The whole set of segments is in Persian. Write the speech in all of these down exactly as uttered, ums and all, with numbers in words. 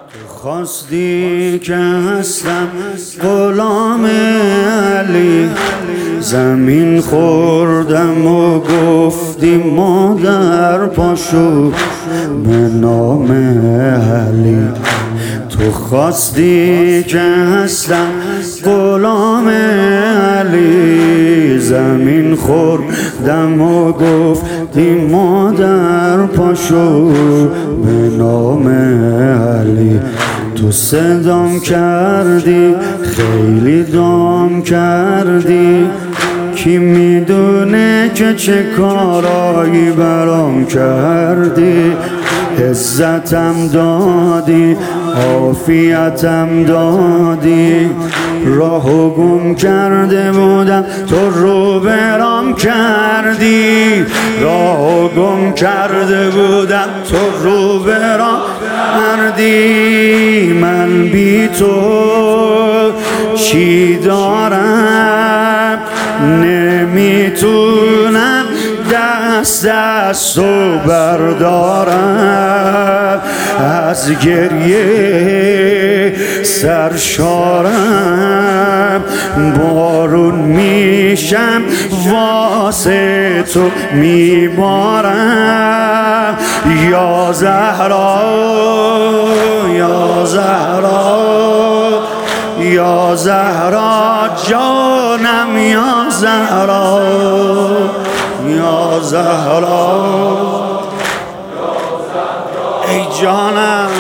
خواستی که هستم غلام علی، زمین خوردم و گفتی مادر پاشو به نام علی. تو خواستی که هستم غلام علی، زمین خوردم و گفتی مادر پاشو به نام علی. تو صدام کردی خیلی دام کردی، کی میدونه که چه کارایی برام کردی. عزتم دادی عافیتم دادی، راهو گم کرده بودم تو رو برام کردی. راهو گم کرده بودم تو رو برام کردی. من بی تو چی دارم نمیتونم دست دست و بردارم، از گریه سرشارم. بارون میشم واسه تو میبارم. یا زهرا یا زهرا یا زهرا جانم، یا زهرا یا زهرا ای جانم.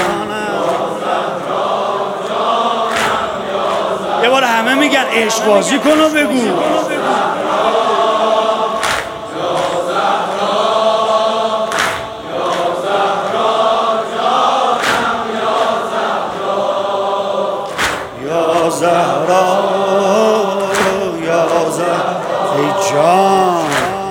یه بار همه میگن عشق بازی کن و بگو. یا زهرا یا زهرا ای جان.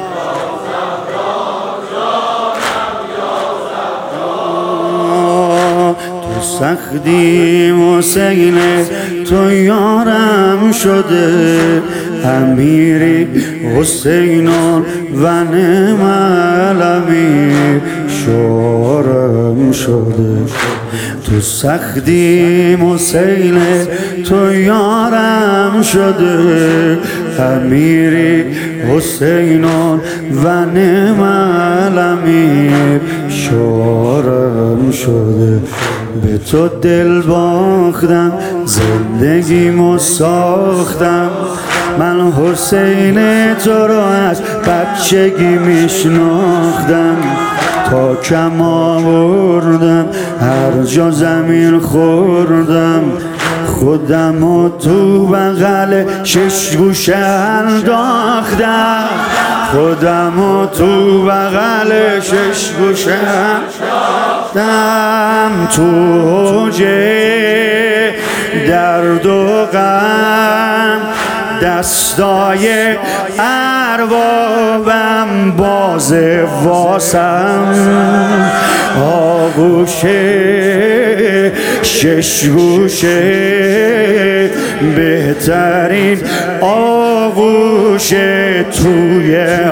تو سختی حسین تو یارم شده، امیری حسینان و نعم الامیر شعرم شده. تو سختی حسین تو یارم شده، امیری حسینان و نعم الامیر شعرم شده. به تو دل باختم زندگیمو ساختم، من حسین تو رو از بچگی میشناختم. تا کم آوردم هر جا زمین خوردم، خودم و تو بغل شش گوشه انداختم. خودم و تو بغل شش گوشه انداختم. تو اوجه درد و غم دستای اربابم باز واسم، آغوشه شش گوشه بهترین آغوشه توی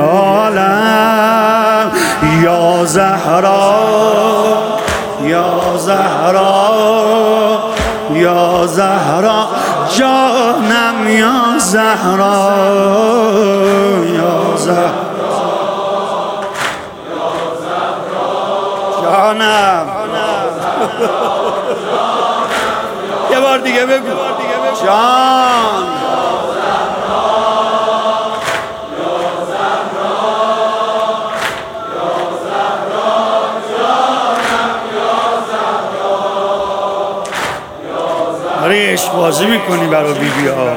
عالم. یا زهرا یا زهرا یا زهرا جانم، یا زهرا یا زهرا جانم. یه بار دیگه بگو جان. آره عشق بازی میکنی برای بی بی ها.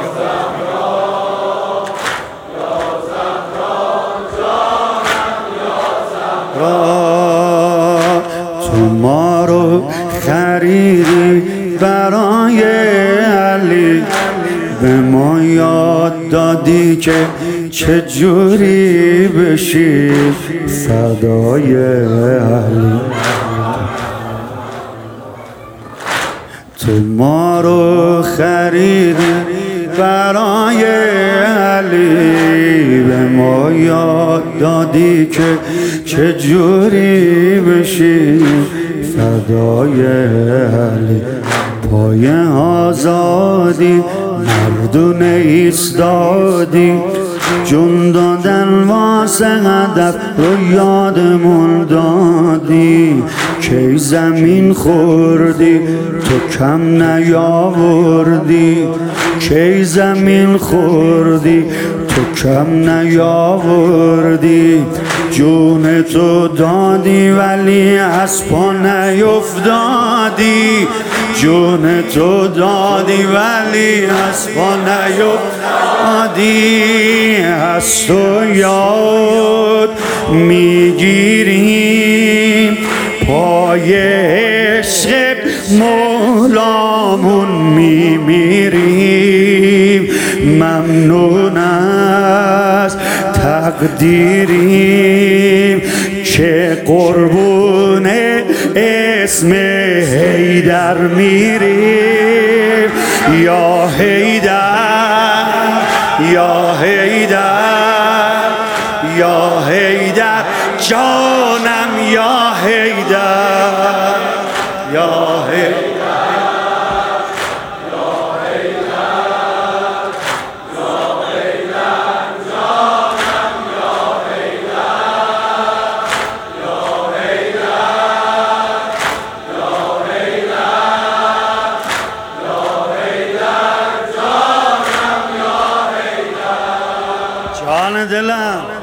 تو ما رو خریدی برای علی، به ما یاد دادی که چجوری بشی فدای علی. تو ما رو خریدی برای علی، به ما یاد دادی که چجوری بشی صدای علی. پای آزادی مردون ایستادی، جون دادن واسه هدف رو یادمون دادی. کی زمین خوردی تو کم نیاوردی، کی زمین خوردی تو کم نیاوردی. جون تو دادی ولی از پا نیفتادی، جون تو دادی ولی از پا نیفتادی. از تو یاد میگیریم پای عشق مولامون میمیریم. ممنون از تقدیریم که قربون اسم حیدر میریم. یا حیدر یا حیدر یا حیدر جانم، یا حیدر یا حیدر جان دلم.